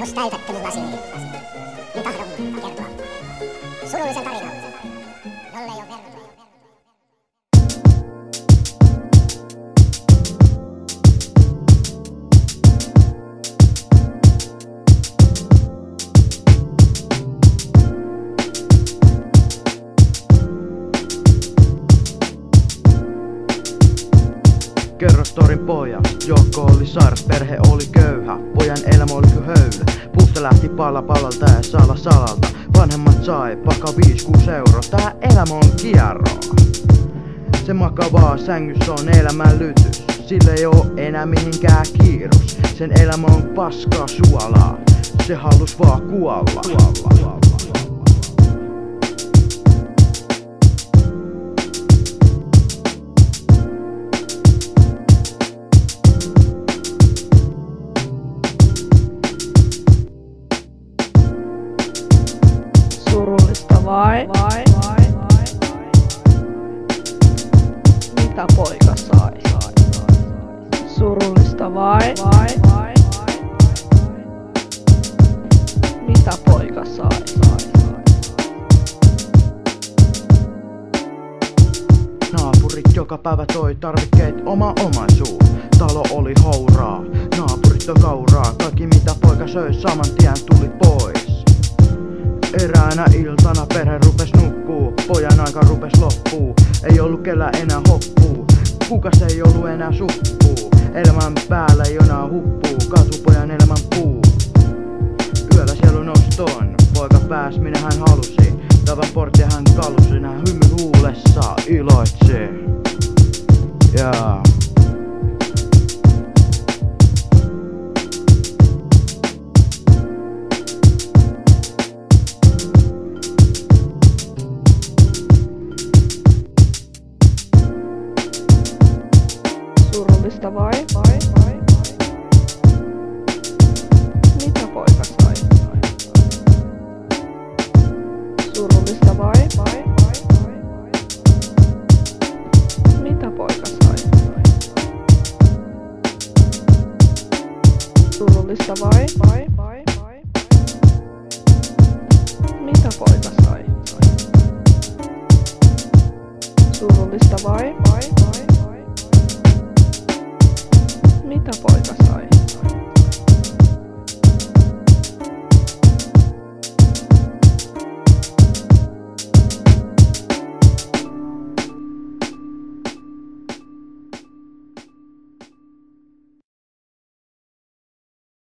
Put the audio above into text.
Jos täytätte mun lasini, niin tahdon kertoa surullisen tarinan, jolle ei ole vertoa. Kerro storin pojasta, joka oli sairas, perhe oli köyhä. Pojan elämä oli kuin höylä. Puusta lähti pala palalta ja sala salalta. Vanhemmat sai vaikka 5-6 euroa. Tää elämä on kierroa. Se makaa vaan sängyssä on elämän lytys. Sillä ei oo enää mihinkään kiirus. Sen elämä on paskaa suolaa. Se halus vaan kuolla. Surullista vai? Mitä poika sai? Surullista vai? Mitä poika sai? Naapurit joka päivä toi tarvikkeet omaisuus. Talo oli houraa, naapurit toi kauraa. Kaikki mitä poika söi saman tien tuli pois. Eräänä iltana perhe rupes nukkuu, pojan aika rupes loppuu. Ei ollut kellä enää hoppuu, kukas ei ollut enää suppuu. Elämän päällä jona huppuu, kaatuu pojan elämän puu. Yöllä sielu noston, poika pääs minne hän halusi. Tavan porttia hän kalusi, nää hymy huulessa iloitsi. Yeah. Surullista vai? Mitä poika sai? Surullista vai? Mitä poika sai? Surullista vai? Mitä poika sai? Surullista vai? Mitä poika sai?